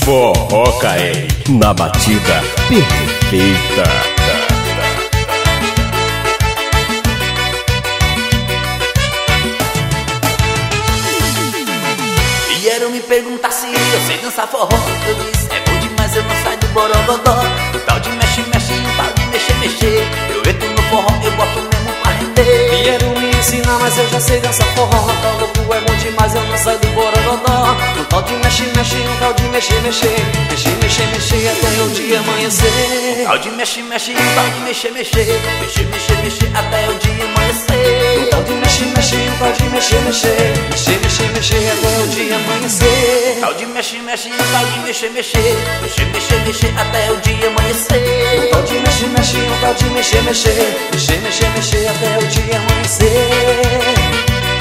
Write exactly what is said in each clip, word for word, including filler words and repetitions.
Forró Caê, na batida perfeita. Vieram me perguntar se eu sei dançar forró. Eu disse, é bom demais, eu não saio do borogodó. O tal de mexe, mexe, o tal de mexer, mexer. Eu entro no forró, eu boto mesmo pra render. Vieram me ensinar, mas eu já sei dançar forró. Tá louco, é bom demais, eu não saio do borogodó. O tal de mexe, mexe, o tal de mexer, mexer. Mexer, mexer, mexer até o dia amanhecer. O tal de mexe, mexe, o tal de mexer, mexer. Mexer, mexer, mexer até o dia amanhecer. O tal de mexe, mexe, o tal de mexer, mexer. Mexer, mexer, mexer até o dia amanhecer. O tal de mexe, mexe, o tal de mexer, mexer. Mexer, mexer, mexer até o dia amanhecer. O tal de mexe, mexe, o tal de mexer, mexer. Mexer, mexer, mexer até o dia amanhecer.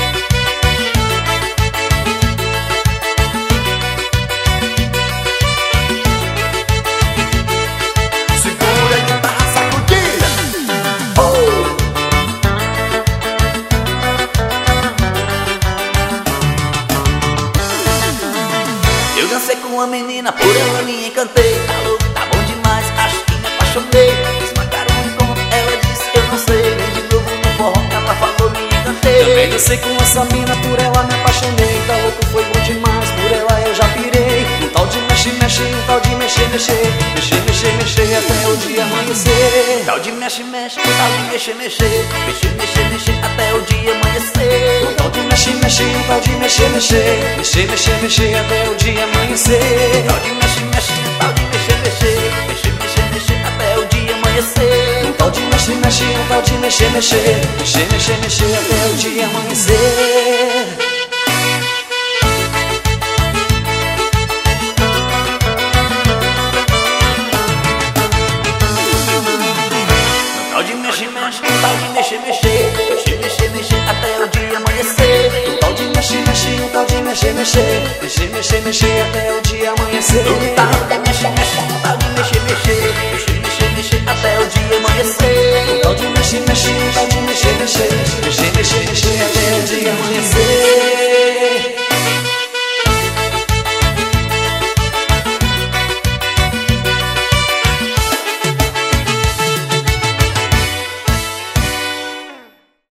Uma menina, por ela me encantei. Tá louco, tá bom demais, acho que me apaixonei. Desmarcaram um encontro, ela disse eu não sei. Vem de novo no forró, ela falou, me encantei. Também dancei com essa mina, por ela me apaixonei. Tá louco, foi bom demais, por ela eu já pirei. Um tal de mexe, mexe, um tal de mexer, mexer. Mexer, mexer, mexer até o dia amanhecer. Tal de mexe, mexe, um tal de mexer, mexer. Mexer, mexer, mexer até o dia amanhecer. Um tal de mexe, mexe, um tal de mexer, mexer. Mexer, mexer, mexer até o dia amanhecer. Tal de mexe, mexe, um tal de mexer, mexer. Mexer, mexer, mexer até o dia amanhecer. Um tal de mexe, mexe, um tal de mexer, mexer. Mexer, mexer, mexer até o dia amanhecer. Tal de mexe, mexe, um tal de mexer, mexer. Mexer, mexer, mexer até o dia amanhecer. Um tal de mexe, mexe, um tal de mexer, mexer. Mexer, mexer, mexer até o dia amanhecer. Um tal